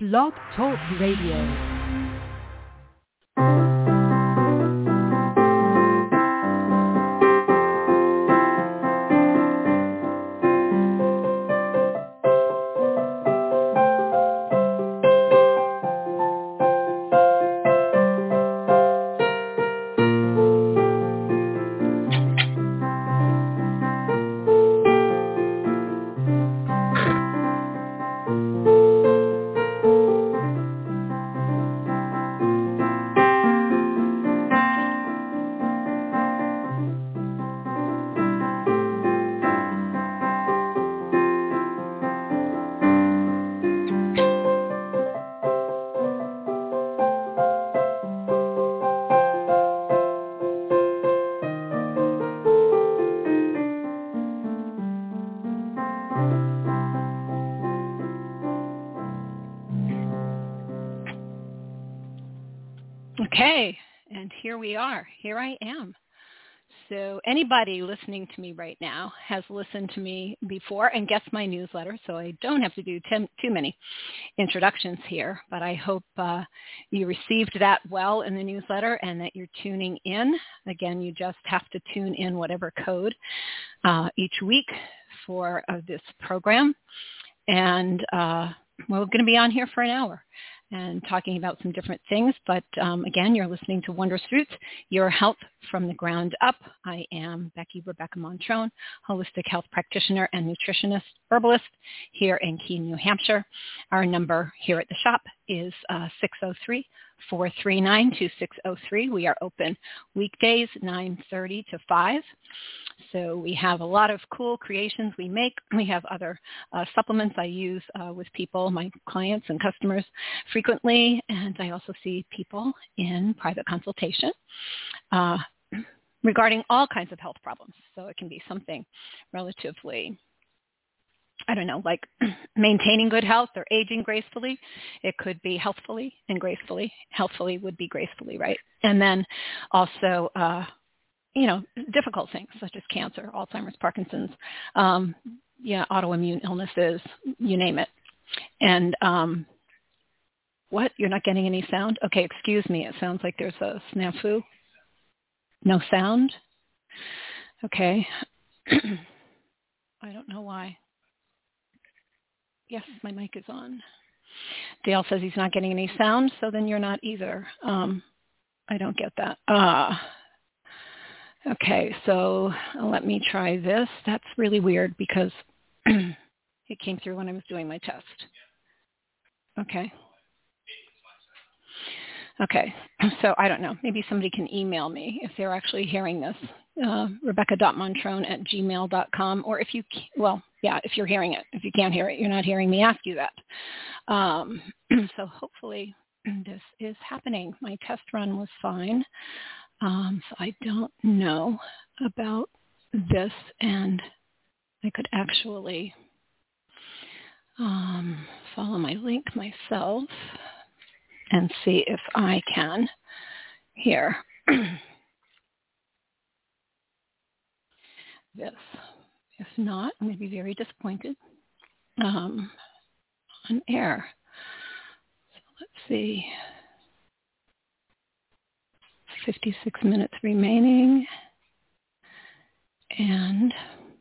Blog Talk Radio. Okay, and here we are. Here I am. So anybody listening to me right now has listened to me before and gets my newsletter, so I don't have to do too many introductions here, but I hope you received that well in the newsletter and that you're tuning in. Again, you just have to tune in whatever code each week for this program, and we're going to be on here for an hour and talking about some different things. But again, you're listening to Wondrous Roots, Your Health from the Ground Up. I am Rebecca Montrone, holistic health practitioner and nutritionist, herbalist here in Keene, New Hampshire. Our number here at the shop is 603-439-2603. We are open weekdays, 9:30 to 5. So we have a lot of cool creations we make. We have other supplements I use with people, my clients and customers frequently, and I also see people in private consultation regarding all kinds of health problems. So it can be something relatively, I don't know, like maintaining good health or aging gracefully. It could be healthfully and gracefully. Healthfully would be gracefully, right? And then also difficult things such as cancer, Alzheimer's, Parkinson's, autoimmune illnesses, you name it. And what? You're not getting any sound? Okay, excuse me. It sounds like there's a snafu. No sound? Okay. I don't know why. Yes, my mic is on. Dale says he's not getting any sound, so then you're not either. I don't get that. Okay, so let me try this. That's really weird because it came through when I was doing my test. Okay, so I don't know. Maybe somebody can email me if they're actually hearing this. Rebecca.montrone@gmail.com, or if you're hearing it. If you can't hear it, you're not hearing me ask you that. So hopefully this is happening. My test run was fine. So I don't know about this, and I could actually follow my link myself and see if I can hear this. If not, I'm going to be very disappointed on air. So let's see. 56 minutes remaining. And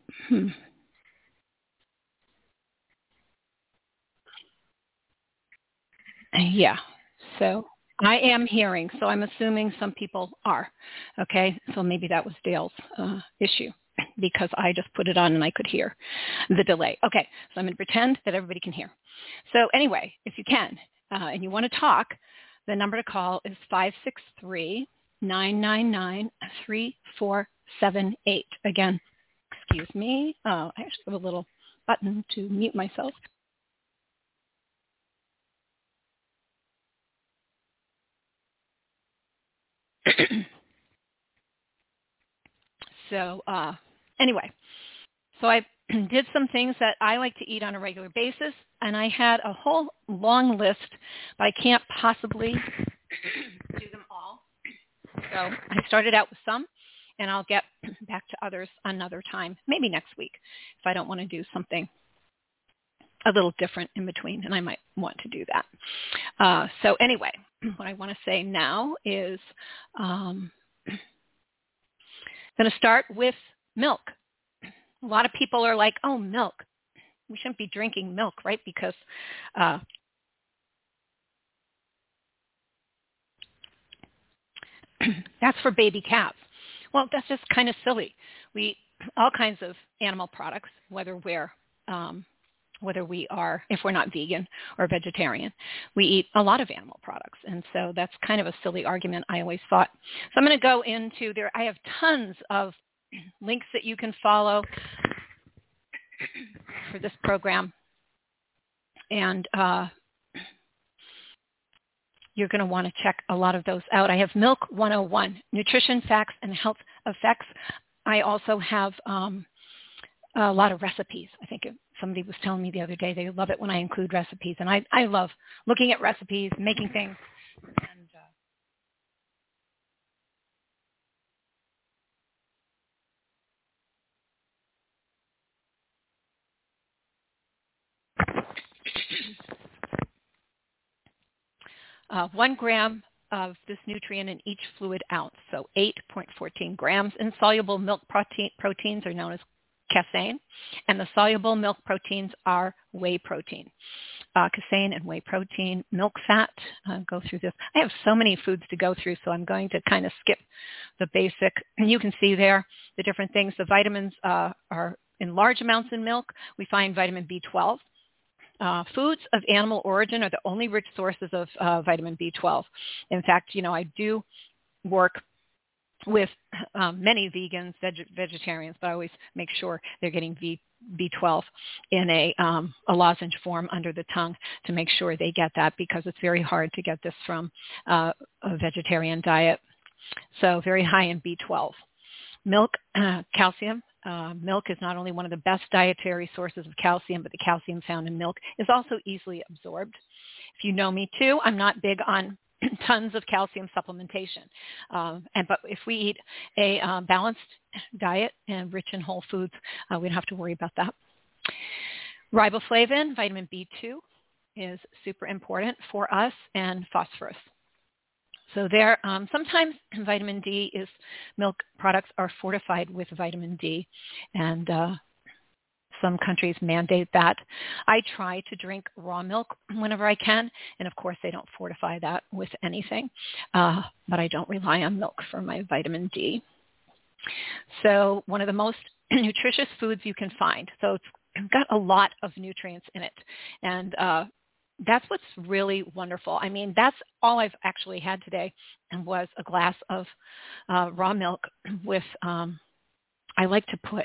yeah, so I am hearing, so I'm assuming some people are. Okay, so maybe that was Dale's issue because I just put it on and I could hear the delay. Okay, so I'm going to pretend that everybody can hear. So anyway, if you can and you want to talk, the number to call is 563-999-3478. Again, excuse me. I actually have a little button to mute myself. So anyway, so I did some things that I like to eat on a regular basis, and I had a whole long list, but I can't possibly do them all. So I started out with some, and I'll get back to others another time, maybe next week, if I don't want to do something a little different in between, and I might want to do that. So anyway, what I want to say now is I'm going to start with milk. A lot of people are like, oh, milk. We shouldn't be drinking milk, right? Because that's for baby calves. Well, that's just kind of silly. We eat all kinds of animal products, whether we are, if we're not vegan or vegetarian, we eat a lot of animal products. And so that's kind of a silly argument, I always thought. So I'm going to go into there. I have tons of links that you can follow for this program. And you're going to want to check a lot of those out. I have Milk 101, Nutrition Facts and Health Effects. I also have a lot of recipes. I think somebody was telling me the other day they love it when I include recipes. And I love looking at recipes, making things. And 1 gram of this nutrient in each fluid ounce, so 8.14 grams. Insoluble milk proteins are known as casein, and the soluble milk proteins are whey protein. Casein and whey protein, milk fat, go through this. I have so many foods to go through, so I'm going to kind of skip the basic. And you can see there the different things. The vitamins are in large amounts in milk. We find vitamin B12. Foods of animal origin are the only rich sources of vitamin B12. In fact, I do work with many vegans, vegetarians, but I always make sure they're getting B12 in a lozenge form under the tongue to make sure they get that, because it's very hard to get this from a vegetarian diet. So very high in B12. Milk, calcium. Milk is not only one of the best dietary sources of calcium, but the calcium found in milk is also easily absorbed. If you know me too, I'm not big on tons of calcium supplementation. But if we eat a balanced diet and rich in whole foods, we don't have to worry about that. Riboflavin, vitamin B2, is super important for us, and phosphorus. So there, sometimes vitamin D milk products are fortified with vitamin D, and some countries mandate that. I try to drink raw milk whenever I can, and of course they don't fortify that with anything, but I don't rely on milk for my vitamin D. So one of the most nutritious foods you can find. So it's got a lot of nutrients in it, and that's what's really wonderful. I mean, that's all I've actually had today, and was a glass of raw milk with, I like to put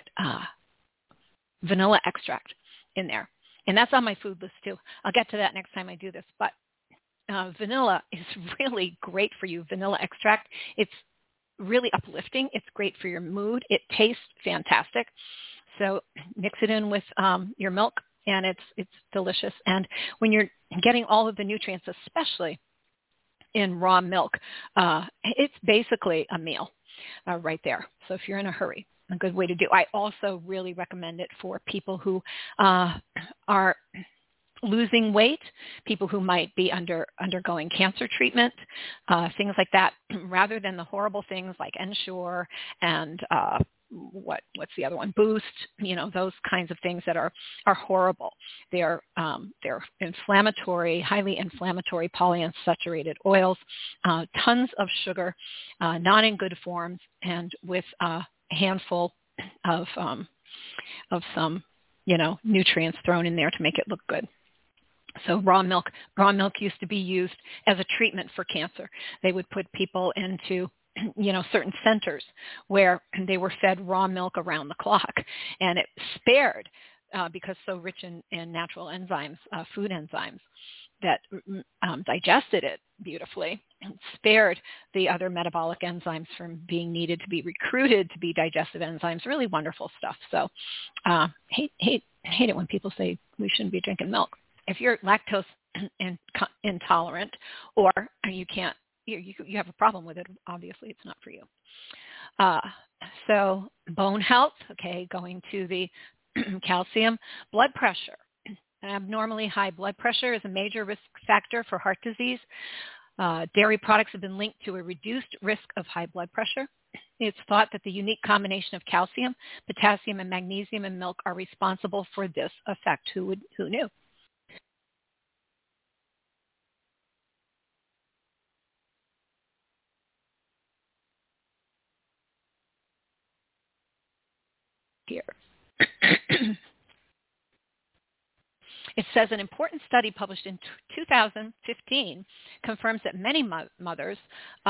vanilla extract in there. And that's on my food list too. I'll get to that next time I do this. But vanilla is really great for you. Vanilla extract, it's really uplifting. It's great for your mood. It tastes fantastic. So mix it in with your milk, and it's delicious. And when you're getting all of the nutrients, especially in raw milk, it's basically a meal right there. So if you're in a hurry, a good way to do. I also really recommend it for people who are losing weight, people who might be undergoing cancer treatment, things like that, rather than the horrible things like Ensure and what's the other one? Boost, those kinds of things that are horrible. They're inflammatory, highly inflammatory polyunsaturated oils, tons of sugar, not in good forms, and with a handful of some, nutrients thrown in there to make it look good. So raw milk used to be used as a treatment for cancer. They would put people into certain centers where they were fed raw milk around the clock, and it spared, because so rich in natural enzymes, food enzymes that digested it beautifully, spared the other metabolic enzymes from being needed to be recruited to be digestive enzymes. Really wonderful stuff. So hate it when people say we shouldn't be drinking milk. If you're lactose intolerant, or you can't, you have a problem with it, obviously it's not for you. So bone health, okay, going to the calcium, blood pressure. Abnormally high blood pressure is a major risk factor for heart disease. Dairy products have been linked to a reduced risk of high blood pressure. It's thought that the unique combination of calcium, potassium, and magnesium in milk are responsible for this effect. Who knew? Here. It says an important study published in 2015 confirms that many mothers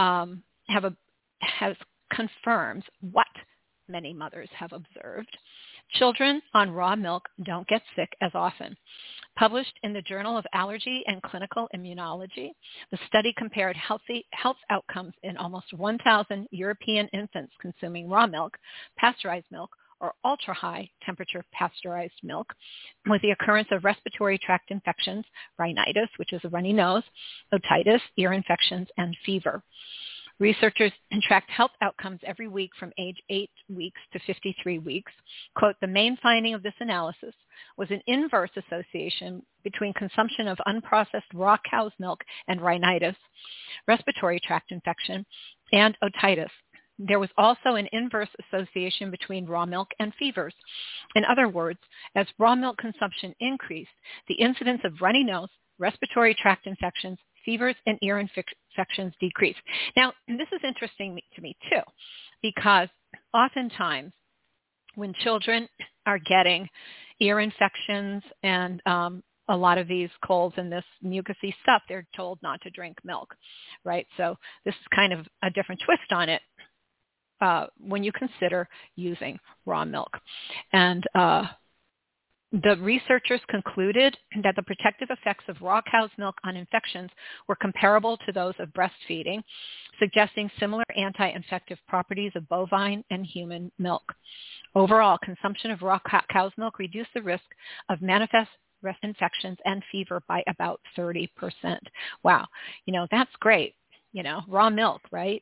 confirms what many mothers have observed. Children on raw milk don't get sick as often. Published in the Journal of Allergy and Clinical Immunology, the study compared health outcomes in almost 1,000 European infants consuming raw milk, pasteurized milk, or ultra-high temperature pasteurized milk with the occurrence of respiratory tract infections, rhinitis, which is a runny nose, otitis, ear infections, and fever. Researchers tracked health outcomes every week from age 8 weeks to 53 weeks. Quote, the main finding of this analysis was an inverse association between consumption of unprocessed raw cow's milk and rhinitis, respiratory tract infection, and otitis. There was also an inverse association between raw milk and fevers. In other words, as raw milk consumption increased, the incidence of runny nose, respiratory tract infections, fevers, and ear infections decreased. Now, this is interesting to me too, because oftentimes when children are getting ear infections and a lot of these colds and this mucousy stuff, they're told not to drink milk, right? So this is kind of a different twist on it. When you consider using raw milk. And the researchers concluded that the protective effects of raw cow's milk on infections were comparable to those of breastfeeding, suggesting similar anti-infective properties of bovine and human milk. Overall, consumption of raw cow's milk reduced the risk of manifest breast infections and fever by about 30%. Wow, that's great. Raw milk, right?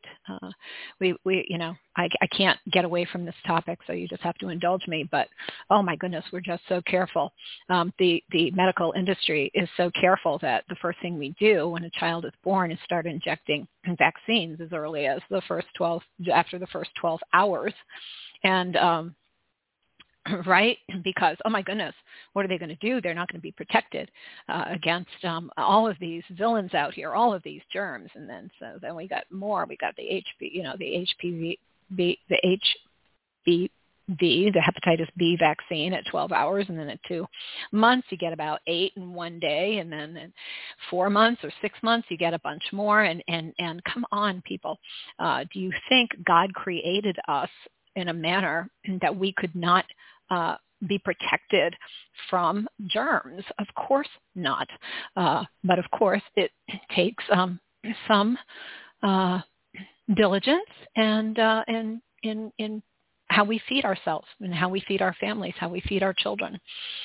I can't get away from this topic, so you just have to indulge me. But oh my goodness, we're just so careful. The medical industry is so careful that the first thing we do when a child is born is start injecting vaccines as early as after the first 12 hours, and right? Because, oh my goodness, what are they going to do? They're not going to be protected against all of these villains out here, all of these germs. And then we got more. We got the HPV, the hepatitis B vaccine at 12 hours, and then at 2 months you get about 8 in one day, and then in 4 months or 6 months you get a bunch more. And come on, people, do you think God created us in a manner that we could not be protected from germs? Of course not. But of course it takes some diligence and in how we feed ourselves and how we feed our families, how we feed our children.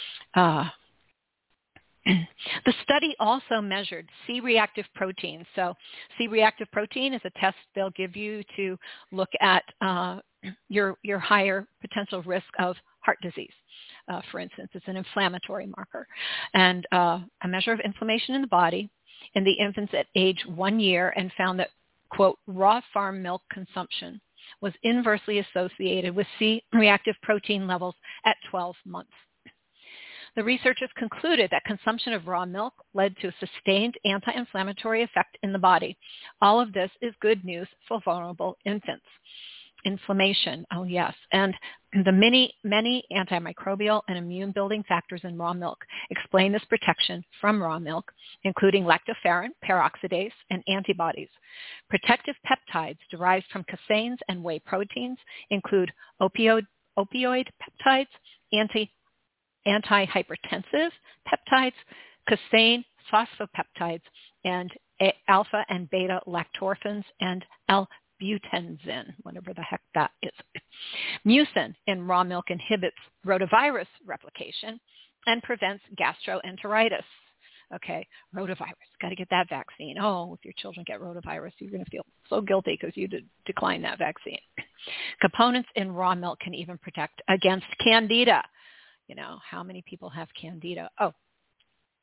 The study also measured C-reactive protein. So C-reactive protein is a test they'll give you to look at your higher potential risk of heart disease. For instance, it's an inflammatory marker. And a measure of inflammation in the body in the infants at age 1 year, and found that, quote, raw farm milk consumption was inversely associated with C-reactive protein levels at 12 months. The researchers concluded that consumption of raw milk led to a sustained anti-inflammatory effect in the body. All of this is good news for vulnerable infants. Inflammation, oh yes, and the many antimicrobial and immune-building factors in raw milk explain this protection from raw milk, including lactoferrin, peroxidase, and antibodies. Protective peptides derived from caseins and whey proteins include opioid peptides, antihypertensive peptides, casein phosphopeptides, and alpha and beta lactorphins, and L-butenzin, whatever the heck that is. Mucin in raw milk inhibits rotavirus replication and prevents gastroenteritis. Okay, rotavirus, got to get that vaccine. Oh, if your children get rotavirus, you're going to feel so guilty because you declined that vaccine. Components in raw milk can even protect against candida. How many people have candida? Oh,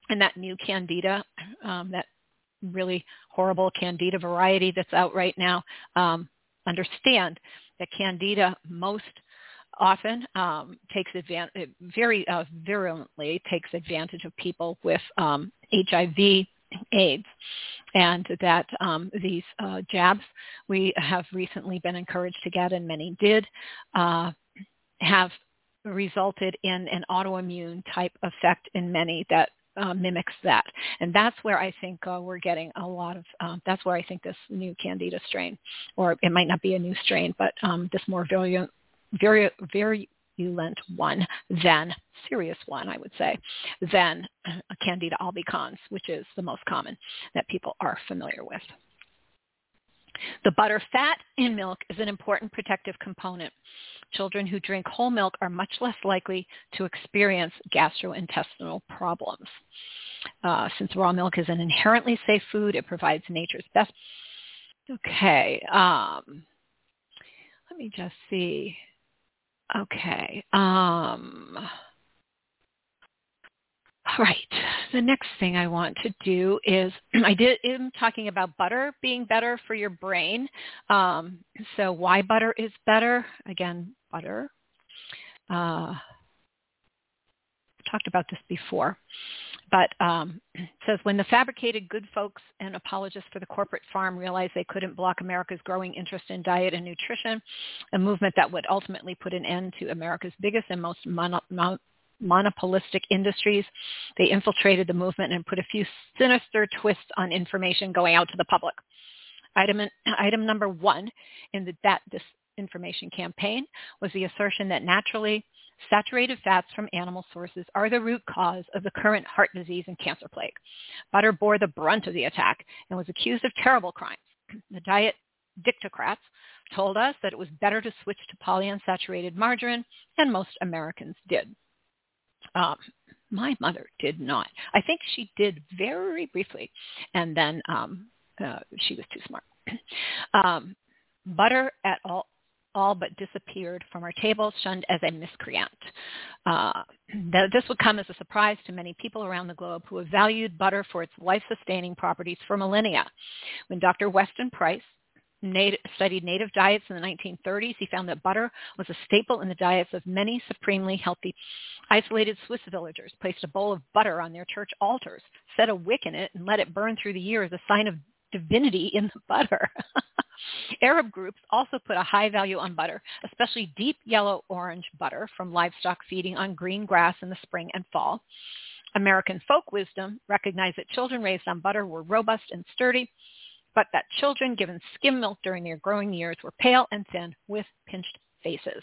and that new Candida, that really horrible Candida variety that's out right now, understand that Candida most often takes advantage, very virulently takes advantage of people with HIV, AIDS, and that these jabs we have recently been encouraged to get, and many did, have resulted in an autoimmune type effect in many that mimics that. And that's where I think we're getting a lot of, that's where I think this new Candida strain, or it might not be a new strain, but this more virulent one than serious one, I would say, than Candida albicans, which is the most common that people are familiar with. The butter fat in milk is an important protective component. Children who drink whole milk are much less likely to experience gastrointestinal problems. Since raw milk is an inherently safe food, it provides nature's best. Okay. Let me just see. Okay. All right. The next thing I want to do is I'm talking about butter being better for your brain. So why butter is better? Again, butter. Talked about this before. But it says, when the fabricated good folks and apologists for the corporate farm realized they couldn't block America's growing interest in diet and nutrition, a movement that would ultimately put an end to America's biggest and most monopolistic industries, they infiltrated the movement and put a few sinister twists on information going out to the public. Item number one in that disinformation campaign was the assertion that naturally saturated fats from animal sources are the root cause of the current heart disease and cancer plague. Butter bore the brunt of the attack and was accused of terrible crimes. The diet dictocrats told us that it was better to switch to polyunsaturated margarine, and most Americans did. My mother did not. I think she did very briefly, and then she was too smart. Butter at all but disappeared from our tables, shunned as a miscreant. This would come as a surprise to many people around the globe who have valued butter for its life-sustaining properties for millennia. When Dr. Weston Price studied native diets in the 1930s, he found that butter was a staple in the diets of many supremely healthy isolated Swiss villagers, placed a bowl of butter on their church altars, set a wick in it, and let it burn through the year as a sign of divinity in the butter. Arab groups also put a high value on butter, especially deep yellow-orange butter from livestock feeding on green grass in the spring and fall. American folk wisdom recognized that children raised on butter were robust and sturdy, but that children given skim milk during their growing years were pale and thin with pinched faces.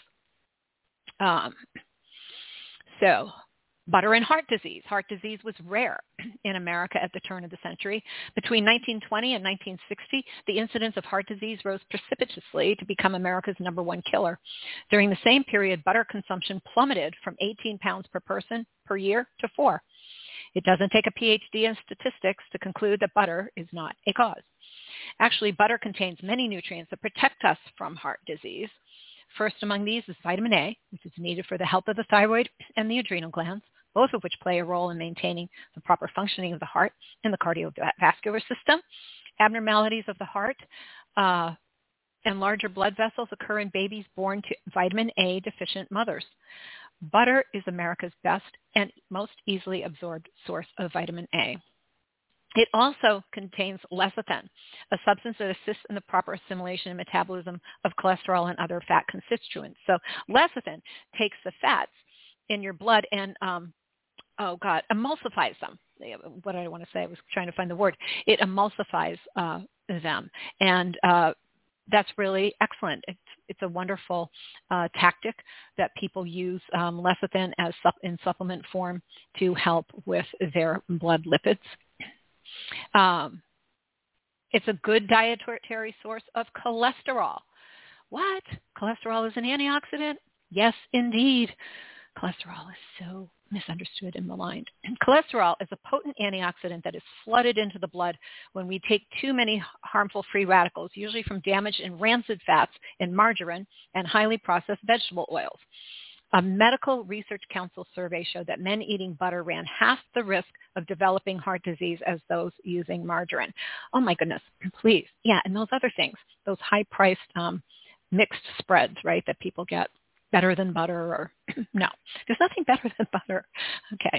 So butter and heart disease. Heart disease was rare in America at the turn of the century. Between 1920 and 1960, the incidence of heart disease rose precipitously to become America's number one killer. During the same period, butter consumption plummeted from 18 pounds per person per year to 4. It doesn't take a PhD in statistics to conclude that butter is not a cause. Actually, butter contains many nutrients that protect us from heart disease. First among these is vitamin A, which is needed for the health of the thyroid and the adrenal glands, both of which play a role in maintaining the proper functioning of the heart and the cardiovascular system. Abnormalities of the heart and larger blood vessels occur in babies born to vitamin A deficient mothers. Butter is America's best and most easily absorbed source of vitamin A. It also contains lecithin, a substance that assists in the proper assimilation and metabolism of cholesterol and other fat constituents. So lecithin takes the fats in your blood and, emulsifies them. What did I want to say? I was trying to find the word. It emulsifies them. And that's really excellent. It's a wonderful tactic that people use lecithin in supplement form to help with their blood lipids. It's a good dietary source of cholesterol. What? Cholesterol is an antioxidant? Yes, indeed. Cholesterol is so misunderstood and maligned. Cholesterol is a potent antioxidant that is flooded into the blood when we take too many harmful free radicals, usually from damaged and rancid fats in margarine and highly processed vegetable oils. A Medical Research Council survey showed that men eating butter ran half the risk of developing heart disease as those using margarine. Oh my goodness, please. Yeah, and those other things, those high-priced mixed spreads, right, that people get, better than butter or no, there's nothing better than butter. Okay.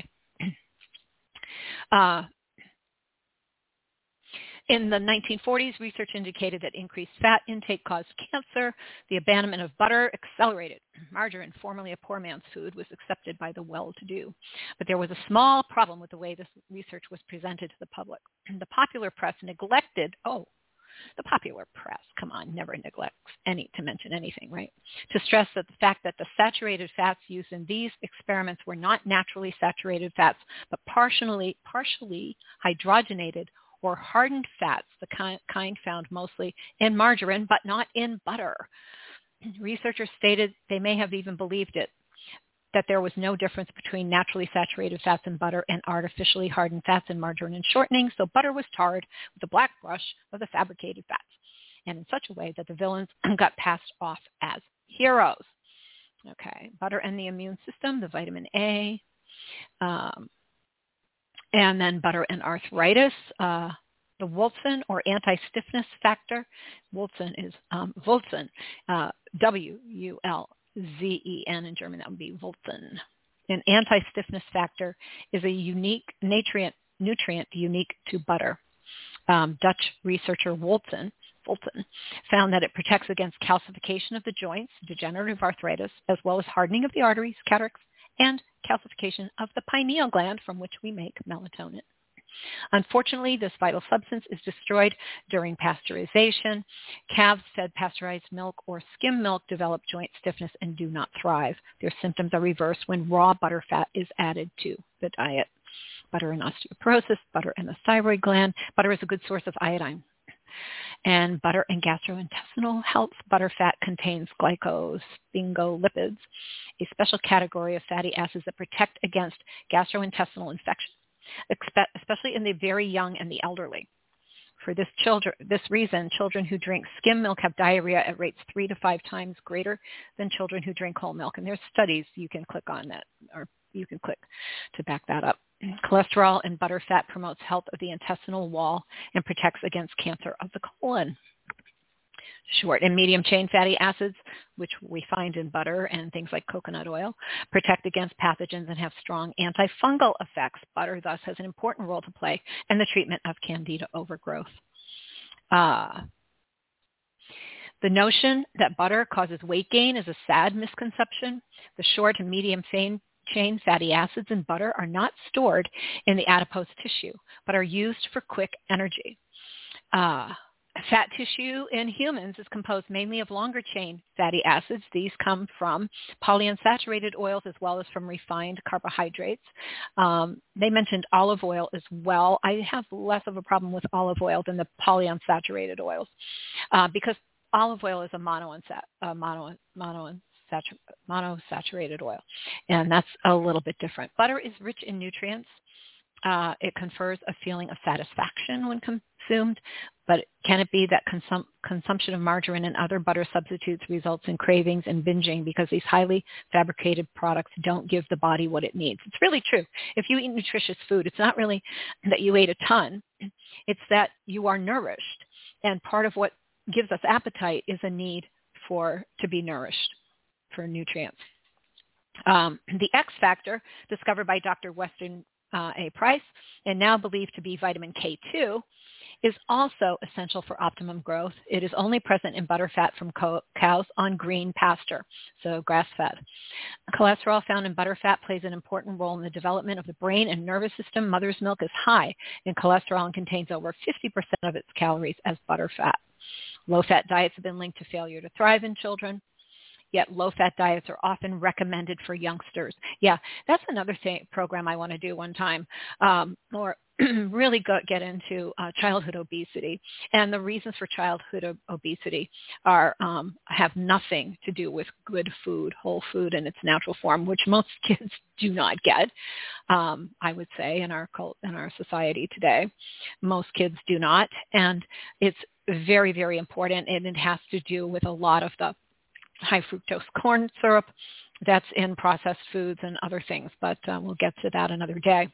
In the 1940s, research indicated that increased fat intake caused cancer. The abandonment of butter accelerated. Margarine, formerly a poor man's food, was accepted by the well-to-do. But there was a small problem with the way this research was presented to the public. The popular press neglected, the popular press, come on, never neglects to mention anything, right? To stress that the fact that the saturated fats used in these experiments were not naturally saturated fats, but partially hydrogenated or hardened fats, the kind found mostly in margarine, but not in butter. Researchers stated they may have even believed it, that there was no difference between naturally saturated fats in butter and artificially hardened fats in margarine and shortening, so butter was tarred with the black brush of the fabricated fats, and in such a way that the villains got passed off as heroes. Okay, butter and the immune system, the vitamin A, and then butter and arthritis, the Wulzen or anti-stiffness factor. Wulzen is Wulzen, W-U-L-Z-E-N in German. That would be Wulzen. An anti-stiffness factor is a unique nutrient unique to butter. Dutch researcher Wulzen found that it protects against calcification of the joints, degenerative arthritis, as well as hardening of the arteries, cataracts, and calcification of the pineal gland from which we make melatonin. Unfortunately, this vital substance is destroyed during pasteurization. Calves fed pasteurized milk or skim milk develop joint stiffness and do not thrive. Their symptoms are reversed when raw butter fat is added to the diet. Butter and osteoporosis, butter and the thyroid gland. Butter is a good source of iodine. And butter and gastrointestinal health. Butter fat contains glycosphingolipids, a special category of fatty acids that protect against gastrointestinal infection, especially in the very young and the elderly. For this reason, children who drink skim milk have diarrhea at rates 3 to 5 times greater than children who drink whole milk. And there's studies you can click on that, or you can click to back that up. Cholesterol in butter fat promotes health of the intestinal wall and protects against cancer of the colon. Short and medium chain fatty acids, which we find in butter and things like coconut oil, protect against pathogens and have strong antifungal effects. Butter thus has an important role to play in the treatment of candida overgrowth. The notion that butter causes weight gain is a sad misconception. The short and medium chain fatty acids in butter are not stored in the adipose tissue, but are used for quick energy. Fat tissue in humans is composed mainly of longer chain fatty acids. These come from polyunsaturated oils as well as from refined carbohydrates. They mentioned olive oil as well. I have less of a problem with olive oil than the polyunsaturated oils because olive oil is a monosaturated oil, and that's a little bit different. Butter is rich in nutrients. It confers a feeling of satisfaction when consumed, but can it be that consumption of margarine and other butter substitutes results in cravings and binging because these highly fabricated products don't give the body what it needs? It's really true. If you eat nutritious food, it's not really that you ate a ton. It's that you are nourished, and part of what gives us appetite is a need to be nourished for nutrients. The X factor, discovered by Dr. Weston A. Price, and now believed to be vitamin K2, is also essential for optimum growth. It is only present in butter fat from cows on green pasture, so grass-fed. Cholesterol found in butter fat plays an important role in the development of the brain and nervous system. Mother's milk is high in cholesterol and contains over 50% of its calories as butter fat. Low-fat diets have been linked to failure to thrive in children. Yet low-fat diets are often recommended for youngsters. Yeah, that's another program I want to do one time, or really get into childhood obesity. And the reasons for childhood obesity have nothing to do with good food, whole food in its natural form, which most kids do not get. I would say in our society today, most kids do not, and it's very, very important, and it has to do with a lot of the high fructose corn syrup. That's in processed foods and other things, but we'll get to that another day.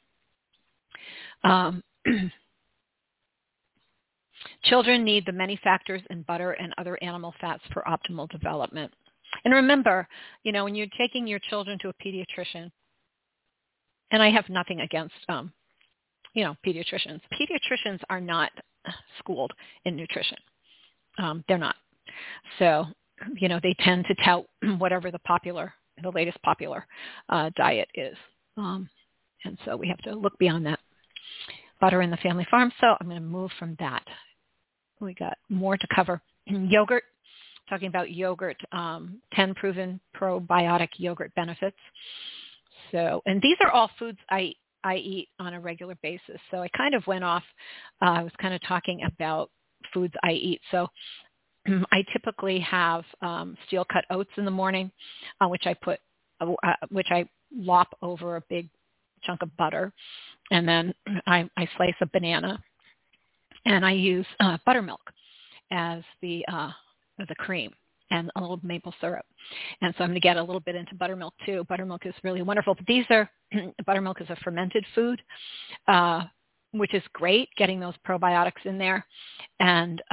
Children need the many factors in butter and other animal fats for optimal development. And remember, when you're taking your children to a pediatrician, and I have nothing against, pediatricians. Pediatricians are not schooled in nutrition. They're not. So, they tend to tout whatever the latest popular diet is. And so we have to look beyond that. Butter in the family farm. So I'm going to move from that. We got more to cover. Yogurt, talking about yogurt, 10 proven probiotic yogurt benefits. So, and these are all foods I eat on a regular basis. So I kind of went off, I was kind of talking about foods I eat. So I typically have steel cut oats in the morning, which I lop over a big chunk of butter. And then I slice a banana, and I use buttermilk as the cream and a little maple syrup. And so I'm going to get a little bit into buttermilk too. Buttermilk is really wonderful. But buttermilk is a fermented food, which is great, getting those probiotics in there. And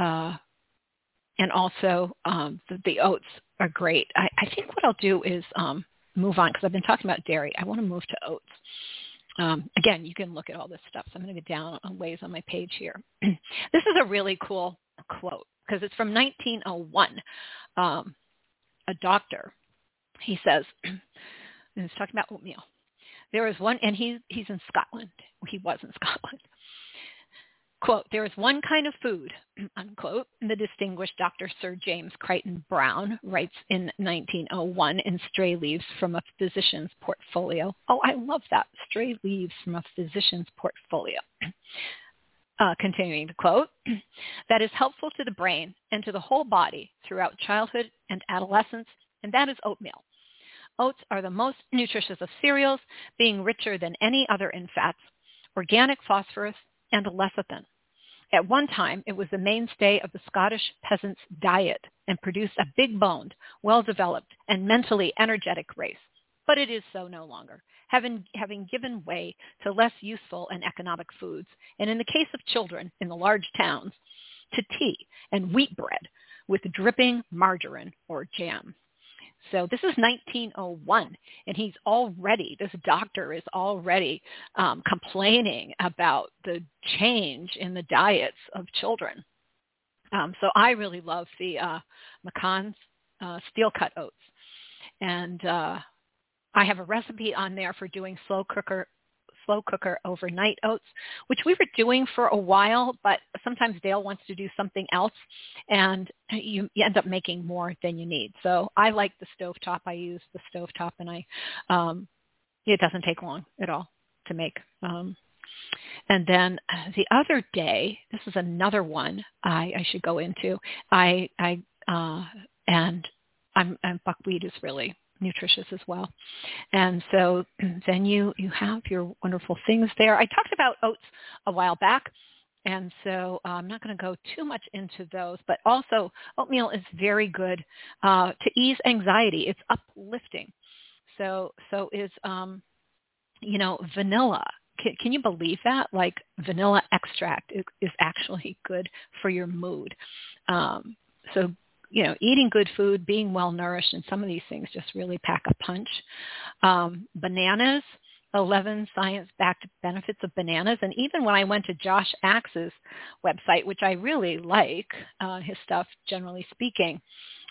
also the oats are great. I think what I'll do is move on, because I've been talking about dairy. I want to move to oats. Again, you can look at all this stuff. So I'm going to go down a ways on my page here. This is a really cool quote, because it's from 1901. A doctor, he says, and he's talking about oatmeal. There is one, and he's in Scotland. He was in Scotland. Quote, there is one kind of food, unquote, the distinguished Dr. Sir James Crichton Browne writes in 1901 in Stray Leaves from a Physician's Portfolio. Oh, I love that. Stray Leaves from a Physician's Portfolio. Continuing to quote, that is helpful to the brain and to the whole body throughout childhood and adolescence, and that is oatmeal. Oats are the most nutritious of cereals, being richer than any other in fats, organic phosphorus, and lecithin. At one time, it was the mainstay of the Scottish peasant's diet and produced a big-boned, well-developed, and mentally energetic race. But it is so no longer, having given way to less useful and economic foods, and in the case of children in the large towns, to tea and wheat bread with dripping margarine or jam. So this is 1901, and this doctor is already complaining about the change in the diets of children. So I really love the Macans steel-cut oats. And I have a recipe on there for doing slow cooker overnight oats, which we were doing for a while, but sometimes Dale wants to do something else, and you end up making more than you need. So I like the stovetop. I use the stovetop, and it doesn't take long at all to make. And then the other day, this is another one I should go into. And buckwheat is really nutritious as well. And so then you have your wonderful things there. I talked about oats a while back, and so I'm not going to go too much into those, but also oatmeal is very good to ease anxiety. It's uplifting. So is, vanilla. Can you believe that? Like vanilla extract is actually good for your mood. So eating good food, being well-nourished, and some of these things just really pack a punch. Bananas, 11 science-backed benefits of bananas. And even when I went to Josh Axe's website, which I really like, his stuff, generally speaking,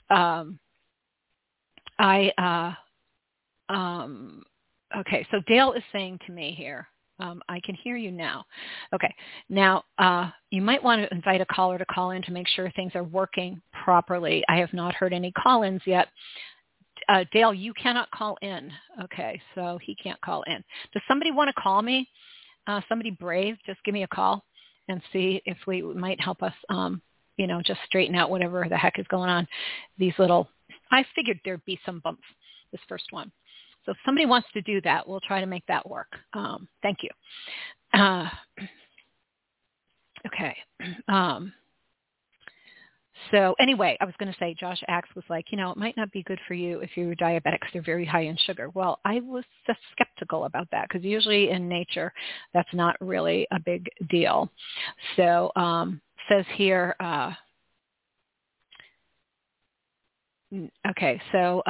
okay, so Dale is saying to me here, I can hear you now. Okay. Now, you might want to invite a caller to call in to make sure things are working properly. I have not heard any call-ins yet. Dale, you cannot call in. Okay, so he can't call in. Does somebody want to call me? Somebody brave, just give me a call and see if we might help us, just straighten out whatever the heck is going on. I figured there'd be some bumps, this first one. So if somebody wants to do that, we'll try to make that work. Thank you. Okay. So anyway, I was going to say, Josh Axe was like, it might not be good for you if you're diabetic because they're very high in sugar. Well, I was just skeptical about that because usually in nature, that's not really a big deal. So says here, okay, so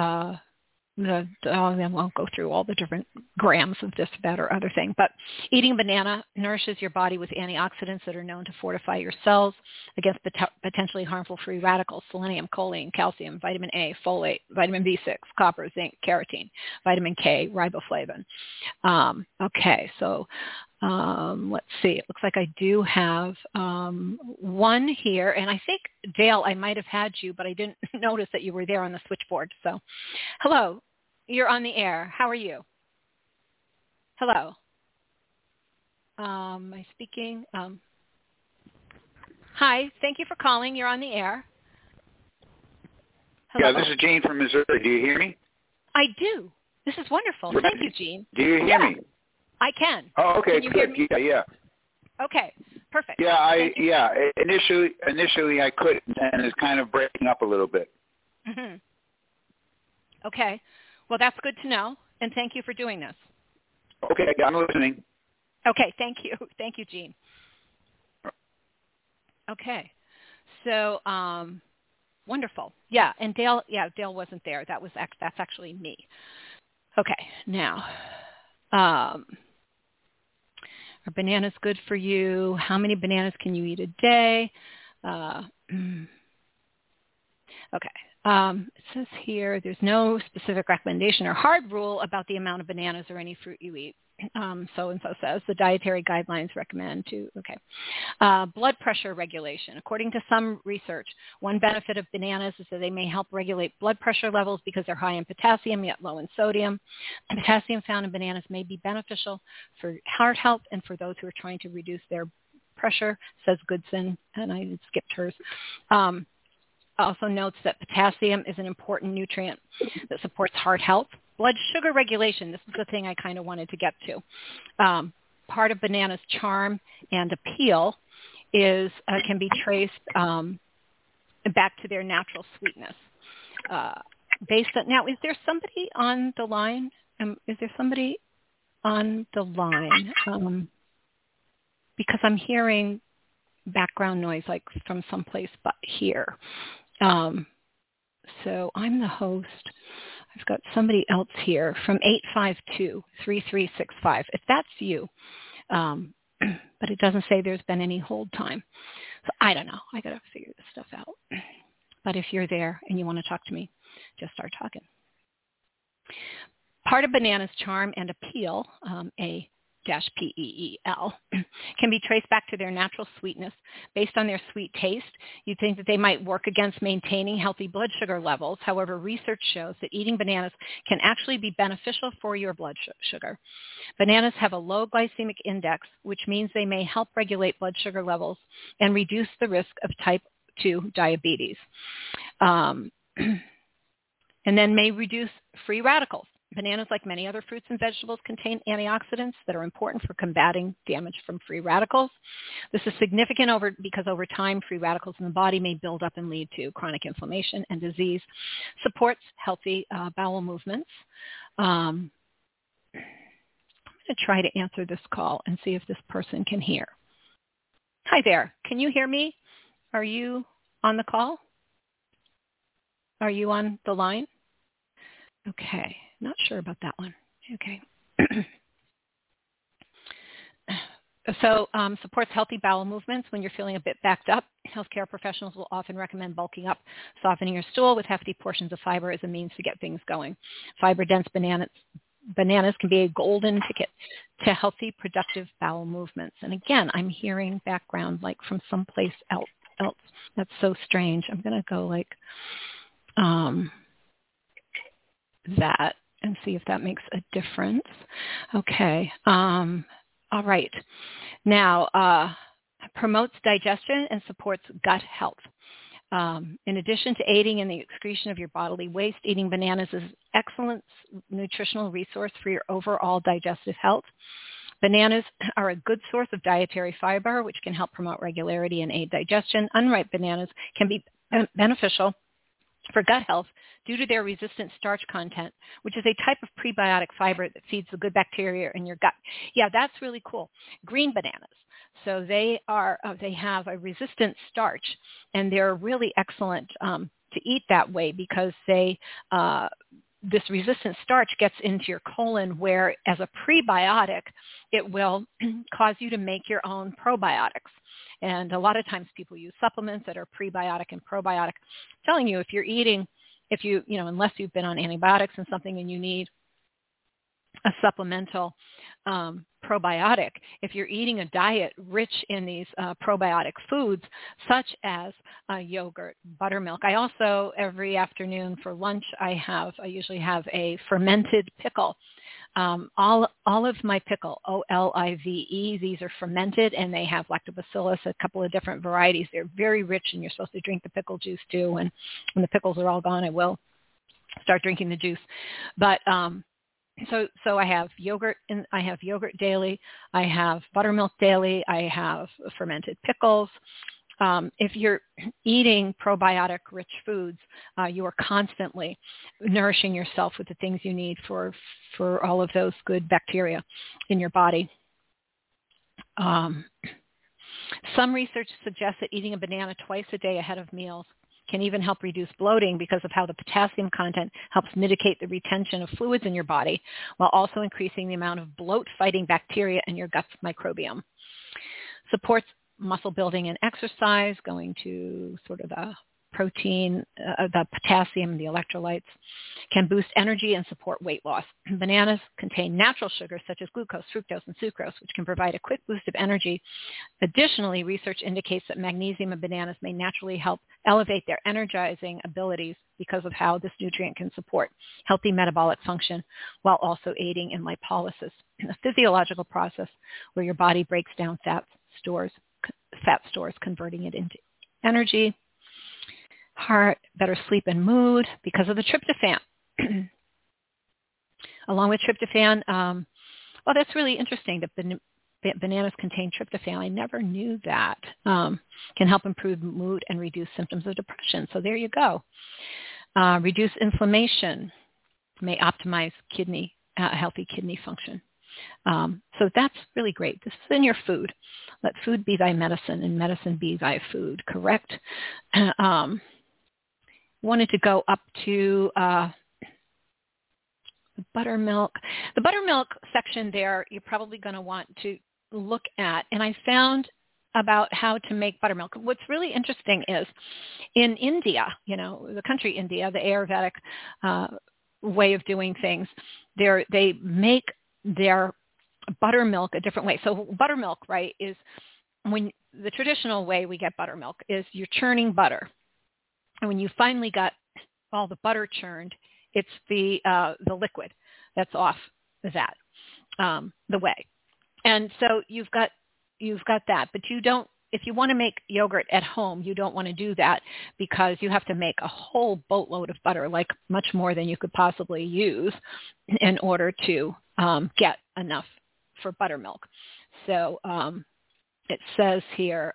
I won't go through all the different grams of this, that, or other thing, but eating banana nourishes your body with antioxidants that are known to fortify your cells against potentially harmful free radicals: selenium, choline, calcium, vitamin A, folate, vitamin B6, copper, zinc, carotene, vitamin K, riboflavin. Okay, so let's see. It looks like I do have one here, and I think, Dale, I might have had you, but I didn't notice that you were there on the switchboard. So hello. You're on the air. How are you? Hello. Am I speaking? Hi. Thank you for calling. You're on the air. Hello. Yeah, this is Gene from Missouri. Do you hear me? I do. This is wonderful. Thank you, Gene. Do you hear me? I can. Oh, okay, can you good. Hear me? Yeah. Okay, perfect. Yeah, initially I couldn't, and it's kind of breaking up a little bit. Mm-hmm. Okay. Well, that's good to know, and thank you for doing this. Okay, I'm listening. Okay, thank you. Thank you, Gene. Okay. So, wonderful. Yeah, and Dale wasn't there. That's actually me. Okay, now, are bananas good for you? How many bananas can you eat a day? Okay. It says here there's no specific recommendation or hard rule about the amount of bananas or any fruit you eat. So-and-so says the dietary guidelines recommend to, blood pressure regulation. According to some research, one benefit of bananas is that they may help regulate blood pressure levels because they're high in potassium yet low in sodium. The potassium found in bananas may be beneficial for heart health and for those who are trying to reduce their pressure, says Goodson, and I skipped hers. Also notes that potassium is an important nutrient that supports heart health. Blood sugar regulation, this is the thing I kind of wanted to get to. Part of bananas' charm and appeal is can be traced back to their natural sweetness. Now, is there somebody on the line? Because I'm hearing background noise like from someplace but here. So I'm the host. I've got somebody else here from 852-3365. If that's you, but it doesn't say there's been any hold time. So I don't know. I got to figure this stuff out. But if you're there and you want to talk to me, just start talking. Part of bananas' charm and appeal, A-P-E-E-L, can be traced back to their natural sweetness. Based on their sweet taste, you'd think that they might work against maintaining healthy blood sugar levels. However, research shows that eating bananas can actually be beneficial for your blood sugar. Bananas have a low glycemic index, which means they may help regulate blood sugar levels and reduce the risk of type 2 diabetes. And then may reduce free radicals. Bananas, like many other fruits and vegetables, contain antioxidants that are important for combating damage from free radicals. This is significant because over time, free radicals in the body may build up and lead to chronic inflammation and disease. Supports healthy bowel movements. I'm going to try to answer this call and see if this person can hear. Hi there. Can you hear me? Are you on the call? Are you on the line? Okay. Not sure about that one. Okay. So supports healthy bowel movements when you're feeling a bit backed up. Healthcare professionals will often recommend bulking up, softening your stool with hefty portions of fiber as a means to get things going. Fiber-dense bananas can be a golden ticket to healthy, productive bowel movements. And again, I'm hearing background like from someplace else. That's so strange. I'm going to go like that and see if that makes a difference. Okay. All right. Now, promotes digestion and supports gut health. In addition to aiding in the excretion of your bodily waste, eating bananas is an excellent nutritional resource for your overall digestive health. Bananas are a good source of dietary fiber, which can help promote regularity and aid digestion. Unripe bananas can be beneficial for gut health due to their resistant starch content, which is a type of prebiotic fiber that feeds the good bacteria in your gut. Yeah, that's really cool. Green bananas. So they have a resistant starch, and they're really excellent to eat that way because this resistant starch gets into your colon where, as a prebiotic, it will cause you to make your own probiotics. And a lot of times people use supplements that are prebiotic and probiotic. I'm telling you, unless you've been on antibiotics and something and you need a supplemental probiotic, if you're eating a diet rich in these probiotic foods, such as yogurt, buttermilk. I also, every afternoon for lunch, I usually have a fermented pickle. Olive my pickle, Olive, these are fermented, and they have lactobacillus, a couple of different varieties. They're very rich, and you're supposed to drink the pickle juice too. And when the pickles are all gone, I will start drinking the juice. But so I have yogurt, and I have yogurt daily. I have buttermilk daily. I have fermented pickles. If you're eating probiotic-rich foods, you are constantly nourishing yourself with the things you need for all of those good bacteria in your body. Some research suggests that eating a banana twice a day ahead of meals can even help reduce bloating because of how the potassium content helps mitigate the retention of fluids in your body while also increasing the amount of bloat-fighting bacteria in your gut's microbiome. Supports muscle building and exercise, going to sort of the protein, the potassium, the electrolytes, can boost energy and support weight loss. Bananas contain natural sugars such as glucose, fructose, and sucrose, which can provide a quick boost of energy. Additionally, research indicates that magnesium in bananas may naturally help elevate their energizing abilities because of how this nutrient can support healthy metabolic function while also aiding in lipolysis, a physiological process where your body breaks down fat stores, converting it into energy. Heart, better sleep and mood because of the tryptophan. Along with tryptophan, that's really interesting that bananas contain tryptophan. I never knew that. Can help improve mood and reduce symptoms of depression. So there you go. Reduce inflammation, may optimize healthy kidney function. So that's really great. This is in your food. Let food be thy medicine and medicine be thy food, correct? Wanted to go up to the buttermilk. The buttermilk section there, you're probably going to want to look at. And I found about how to make buttermilk. What's really interesting is in India, the country India, the Ayurvedic way of doing things, they make their buttermilk a different way. So buttermilk, right, is when the traditional way we get buttermilk is you're churning butter. And when you finally got all the butter churned, it's the liquid that's off that, the whey. And so you've got that, but you don't, if you want to make yogurt at home, you don't want to do that because you have to make a whole boatload of butter, like much more than you could possibly use in order to get enough for buttermilk. So it says here,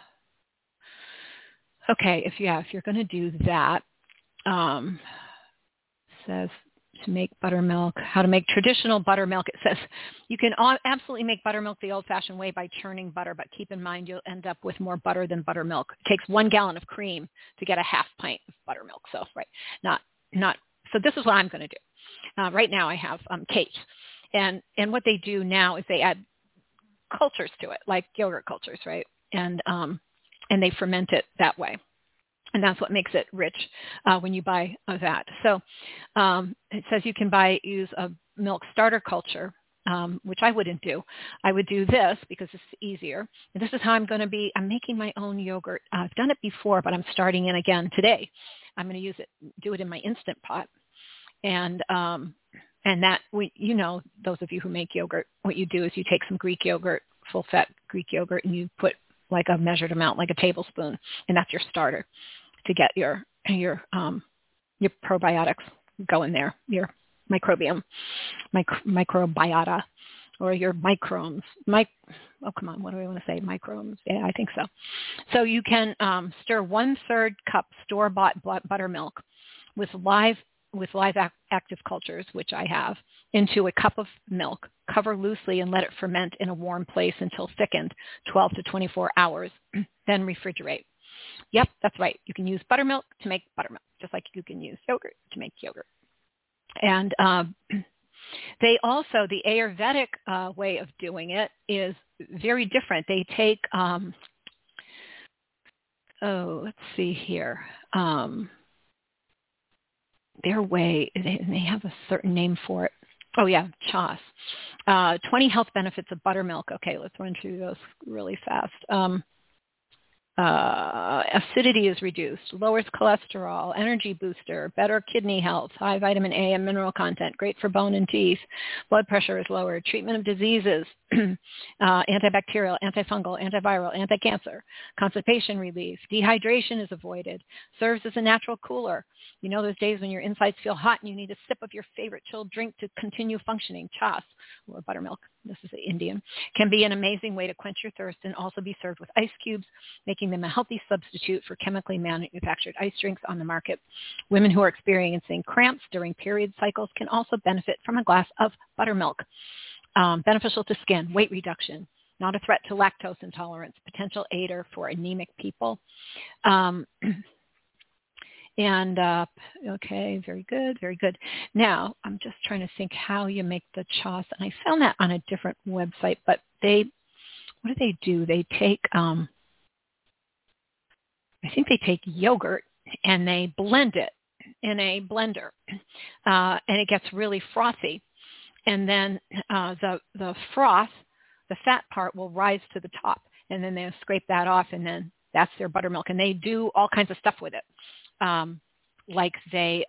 okay, if you're going to do that, it says to make buttermilk, how to make traditional buttermilk. It says you can absolutely make buttermilk the old-fashioned way by churning butter, but keep in mind you'll end up with more butter than buttermilk. It takes 1 gallon of cream to get a half pint of buttermilk. So so this is what I'm going to do. Right now I have Kate, and what they do now is they add cultures to it, like yogurt cultures, right? And they ferment it that way. And that's what makes it rich when you buy that. So it says you can use a milk starter culture, which I wouldn't do. I would do this because it's easier. And this is how I'm making my own yogurt. I've done it before, but I'm starting in again today. I'm going to do it in my Instant Pot. And that, those of you who make yogurt, what you do is you take some Greek yogurt, full-fat Greek yogurt, and you put like a measured amount, like a tablespoon, and that's your starter to get your probiotics going there, your microbiota. or your micromes. Oh, come on, what do I want to say? Micromes. Yeah, I think so. So you can stir 1/3 cup store-bought buttermilk with live active cultures, which I have, into a cup of milk. Cover loosely and let it ferment in a warm place until thickened, 12 to 24 hours. Then refrigerate. Yep, that's right. You can use buttermilk to make buttermilk, just like you can use yogurt to make yogurt. And they also, the Ayurvedic way of doing it is very different. They take, let's see here. Their way, they have a certain name for it. Oh, yeah, CHAS. 20 health benefits of buttermilk. Okay, let's run through those really fast. Acidity is reduced, lowers cholesterol, energy booster, better kidney health, high vitamin A and mineral content, great for bone and teeth, blood pressure is lowered, treatment of diseases, antibacterial, antifungal, antiviral, anti-cancer, constipation relief, dehydration is avoided, serves as a natural cooler. You know those days when your insides feel hot and you need a sip of your favorite chilled drink to continue functioning. CHAS, or buttermilk, this is Indian, can be an amazing way to quench your thirst and also be served with ice cubes, making them a healthy substitute for chemically manufactured ice drinks on the market. Women who are experiencing cramps during period cycles can also benefit from a glass of buttermilk. Beneficial to skin, weight reduction, not a threat to lactose intolerance, potential aider for anemic people. Okay, very good, very good. Now, I'm just trying to think how you make the CHAS, and I found that on a different website, but what do? They take, I think they take yogurt and they blend it in a blender, and it gets really frothy. And then the froth, the fat part, will rise to the top, and then they'll scrape that off, and then that's their buttermilk. And they do all kinds of stuff with it. Like they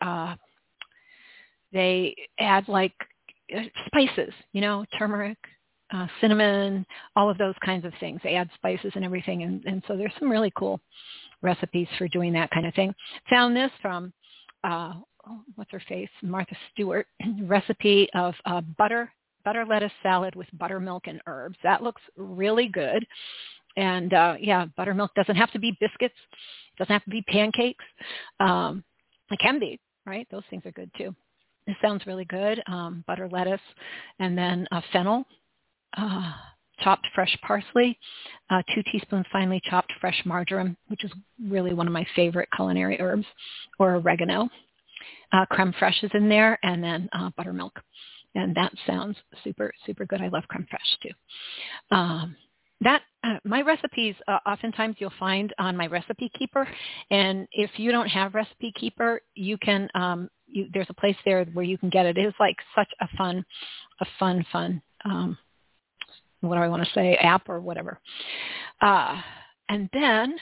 add like spices, turmeric, cinnamon, all of those kinds of things. They add spices and everything. And so there's some really cool recipes for doing that kind of thing. Found this from, what's her face? Martha Stewart, recipe of butter lettuce salad with buttermilk and herbs. That looks really good. And buttermilk doesn't have to be biscuits. It doesn't have to be pancakes. It can be, right? Those things are good too. This sounds really good. Butter lettuce, and then fennel, chopped fresh parsley, 2 teaspoons finely chopped fresh marjoram, which is really one of my favorite culinary herbs, or oregano. Creme fraiche is in there, and then buttermilk. And that sounds super, super good. I love creme fraiche too. My recipes, oftentimes you'll find on my Recipe Keeper, and if you don't have Recipe Keeper, you can. There's a place there where you can get it. It is like such a fun. What do I want to say? App or whatever. And then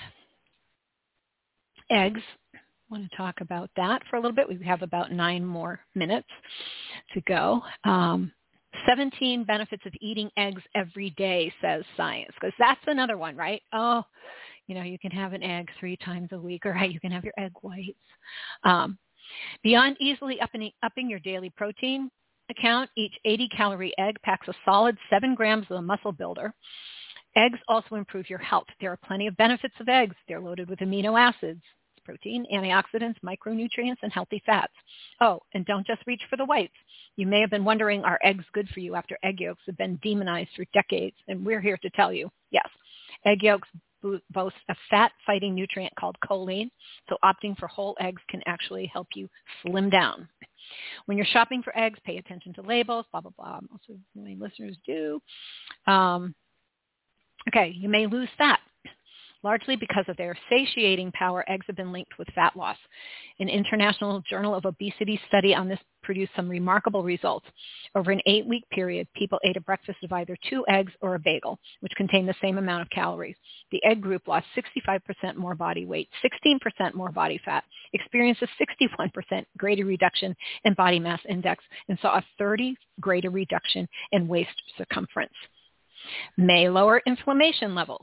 eggs. I want to talk about that for a little bit. We have about 9 more minutes to go. 17 benefits of eating eggs every day, says science, because that's another one, right? Oh, you can have an egg 3 times a week, or you can have your egg whites. Beyond easily upping your daily protein account, each 80-calorie egg packs a solid 7 grams of a muscle builder. Eggs also improve your health. There are plenty of benefits of eggs. They're loaded with amino acids, protein, antioxidants, micronutrients, and healthy fats. Oh, and don't just reach for the whites. You may have been wondering, are eggs good for you after egg yolks have been demonized for decades? And we're here to tell you, yes. Egg yolks boast a fat-fighting nutrient called choline, so opting for whole eggs can actually help you slim down. When you're shopping for eggs, pay attention to labels, blah, blah, blah. Most of my listeners do. Okay, you may lose fat. Largely because of their satiating power, eggs have been linked with fat loss. An International Journal of Obesity study on this produced some remarkable results. Over an 8-week period, people ate a breakfast of either 2 eggs or a bagel, which contained the same amount of calories. The egg group lost 65% more body weight, 16% more body fat, experienced a 61% greater reduction in body mass index, and saw a 30% greater reduction in waist circumference. May lower inflammation levels.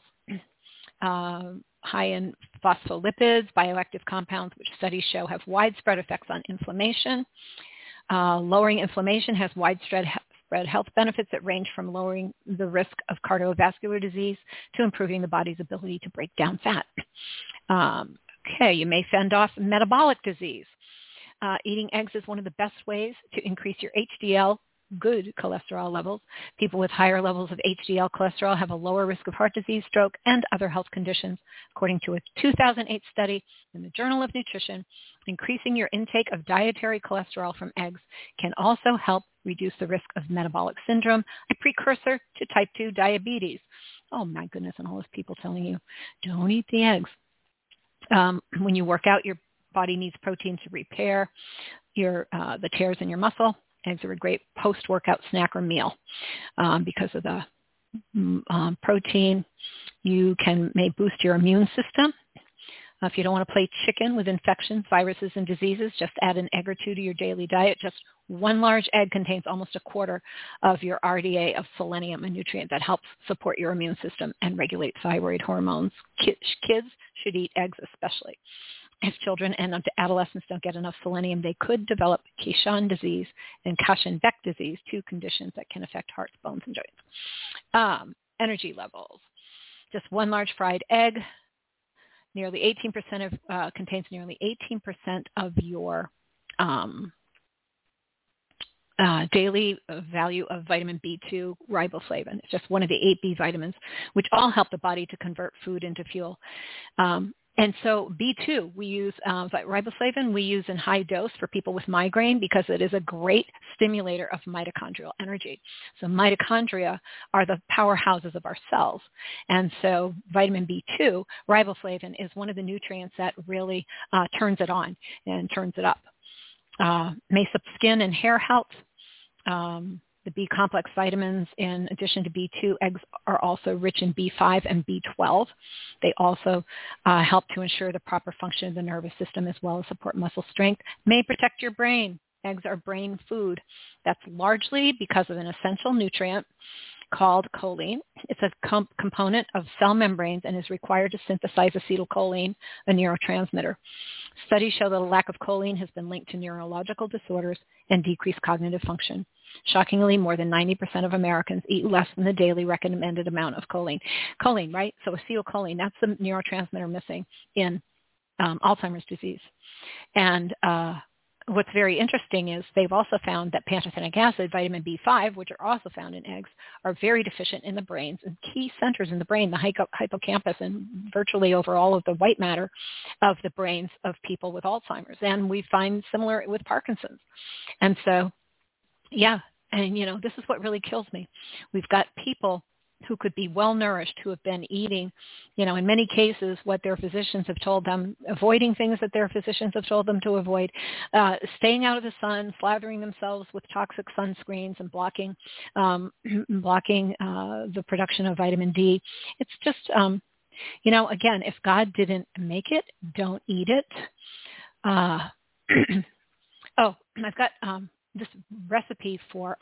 High in phospholipids, bioactive compounds, which studies show have widespread effects on inflammation. Lowering inflammation has widespread widespread health benefits that range from lowering the risk of cardiovascular disease to improving the body's ability to break down fat. You may fend off metabolic disease. Eating eggs is one of the best ways to increase your HDL, good cholesterol levels. People with higher levels of HDL cholesterol have a lower risk of heart disease, stroke, and other health conditions. According to a 2008 study in the Journal of Nutrition, increasing your intake of dietary cholesterol from eggs can also help reduce the risk of metabolic syndrome, a precursor to type 2 diabetes. Oh my goodness, and all those people telling you, don't eat the eggs. When you work out, your body needs protein to repair the tears in your muscle. Eggs are a great post-workout snack or meal because of the protein. You may boost your immune system. If you don't want to play chicken with infections, viruses, and diseases, just add an egg or two to your daily diet. Just one large egg contains almost a quarter of your RDA of selenium, a nutrient that helps support your immune system and regulate thyroid hormones. Kids should eat eggs especially. If children and adolescents don't get enough selenium, they could develop Cachon disease and Cachon-Beck disease, two conditions that can affect hearts, bones, and joints. Energy levels. Just one large fried egg contains nearly 18% of your daily value of vitamin B2 riboflavin. It's just one of the 8 B vitamins, which all help the body to convert food into fuel. And so B2, we use riboflavin, we use in high dose for people with migraine because it is a great stimulator of mitochondrial energy. So mitochondria are the powerhouses of our cells. And so vitamin B2, riboflavin, is one of the nutrients that really turns it on and turns it up. May support skin and hair health. The B complex vitamins, in addition to B2, eggs are also rich in B5 and B12. They also help to ensure the proper function of the nervous system as well as support muscle strength. May protect your brain. Eggs are brain food. That's largely because of an essential nutrient called choline. It's a component of cell membranes and is required to synthesize acetylcholine, a neurotransmitter. Studies show that a lack of choline has been linked to neurological disorders and decreased cognitive function. Shockingly, more than 90% of Americans eat less than the daily recommended amount of choline. Choline, right? So acetylcholine, that's the neurotransmitter missing in Alzheimer's disease. And what's very interesting is they've also found that pantothenic acid, vitamin B5, which are also found in eggs, are very deficient in the brains and key centers in the brain, the hippocampus, and virtually over all of the white matter of the brains of people with Alzheimer's. And we find similar with Parkinson's. And so, yeah, and this is what really kills me. We've got people who could be well-nourished, who have been eating, in many cases what their physicians have told them, avoiding things that their physicians have told them to avoid, staying out of the sun, slathering themselves with toxic sunscreens and blocking the production of vitamin D. It's just, again, if God didn't make it, don't eat it. I've got this recipe for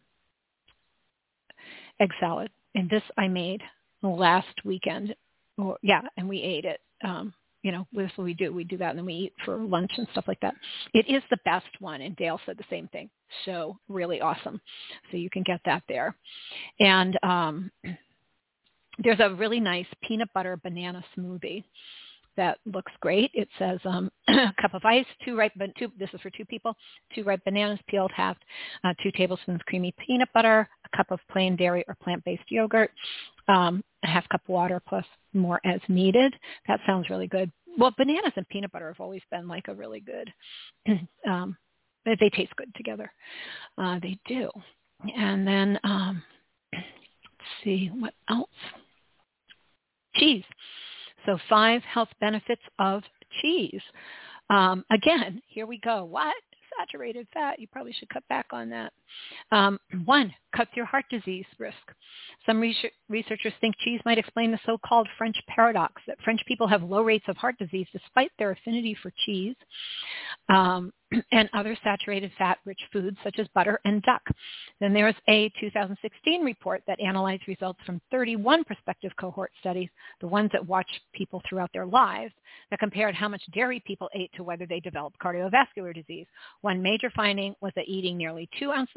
egg salad. And this I made last weekend. And we ate it. This is what we do. We do that and then we eat for lunch and stuff like that. It is the best one. And Dale said the same thing. So really awesome. So you can get that there. And there's a really nice peanut butter banana smoothie that looks great. It says a cup of ice, this is for 2 people, 2 ripe bananas peeled, half, 2 tablespoons creamy peanut butter, a cup of plain dairy or plant-based yogurt, a half cup water plus more as needed. That sounds really good. Well, bananas and peanut butter have always been like a really good, they taste good together. They do. And then, let's see, what else? Cheese. So 5 health benefits of cheese. Again, here we go. What? Saturated fat. You probably should cut back on that. 1, cuts your heart disease risk. Some researchers think cheese might explain the so-called French paradox, that French people have low rates of heart disease despite their affinity for cheese and other saturated fat-rich foods such as butter and duck. Then there's a 2016 report that analyzed results from 31 prospective cohort studies, the ones that watch people throughout their lives, that compared how much dairy people ate to whether they developed cardiovascular disease. One major finding was that eating nearly 2 ounces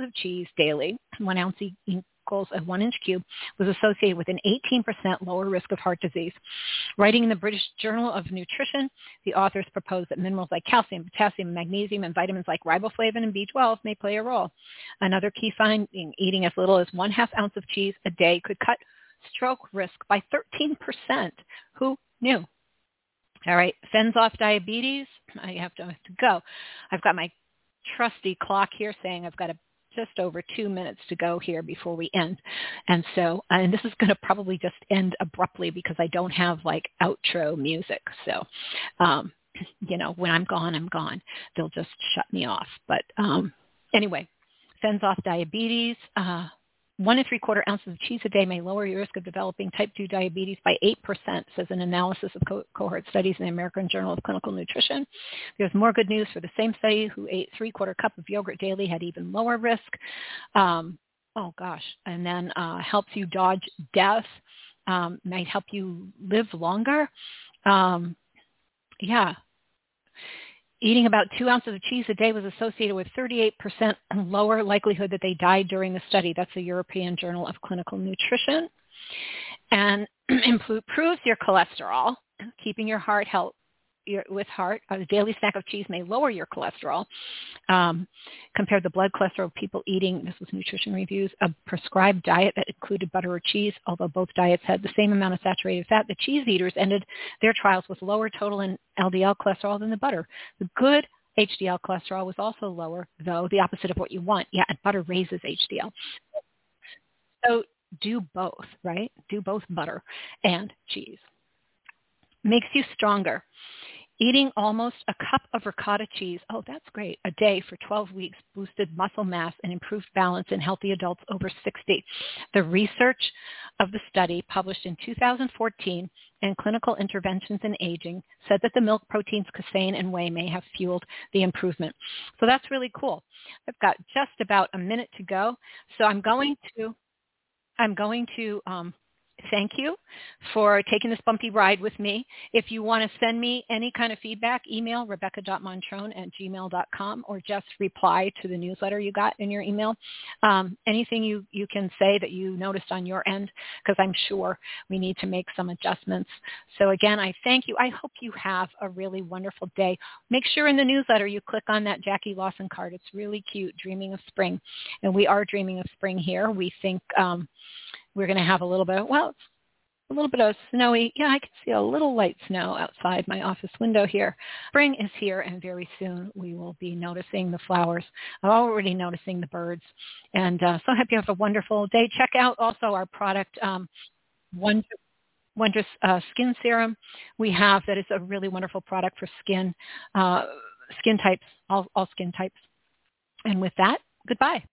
of cheese daily, 1 ounce equals a 1 inch cube, was associated with an 18% lower risk of heart disease. Writing in the British Journal of Nutrition, the authors proposed that minerals like calcium, potassium, magnesium, and vitamins like riboflavin and B12 may play a role. Another key finding, eating as little as 1/2 ounce of cheese a day could cut stroke risk by 13%. Who knew? All right, fends off diabetes. I have to go. I've got my trusty clock here saying I've got just over 2 minutes to go here before we end. And so, and this is going to probably just end abruptly because I don't have like outro music. So, when I'm gone. They'll just shut me off. But anyway, fends off diabetes. 1 3/4 ounces of cheese a day may lower your risk of developing type 2 diabetes by 8%, says an analysis of cohort studies in the American Journal of Clinical Nutrition. There's more good news for the same study who ate 3/4 cup of yogurt daily had even lower risk. And then helps you dodge death, might help you live longer. Eating about 2 ounces of cheese a day was associated with 38% lower likelihood that they died during the study. That's the European Journal of Clinical Nutrition. And improves your cholesterol, keeping your heart healthy. A daily snack of cheese may lower your cholesterol. Compared the blood cholesterol of people eating, this was Nutrition Reviews, a prescribed diet that included butter or cheese. Although both diets had the same amount of saturated fat, the cheese eaters ended their trials with lower total in LDL cholesterol than the butter. The good HDL cholesterol was also lower, though the opposite of what you want. Yeah, and butter raises HDL. So do both, right? Do both butter and cheese. Makes you stronger. Eating almost a cup of ricotta cheese, that's great, a day for 12 weeks boosted muscle mass and improved balance in healthy adults over 60. The research of the study, published in 2014 in Clinical Interventions in Aging, said that the milk proteins casein and whey may have fueled the improvement. So that's really cool. I've got just about a minute to go, so I'm going to thank you for taking this bumpy ride with me. If you want to send me any kind of feedback, email rebecca.montrone@gmail.com or just reply to the newsletter you got in your email. Anything you can say that you noticed on your end, because I'm sure we need to make some adjustments. So again, I thank you. I hope you have a really wonderful day. Make sure in the newsletter you click on that Jackie Lawson card. It's really cute, Dreaming of Spring. And we are dreaming of spring here. We think we're going to have a little bit of snowy. Yeah, I can see a little light snow outside my office window here. Spring is here, and very soon we will be noticing the flowers. I'm already noticing the birds. And so I hope you have a wonderful day. Check out also our product, Wondrous Skin Serum. We have that is a really wonderful product for skin types, all skin types. And with that, goodbye.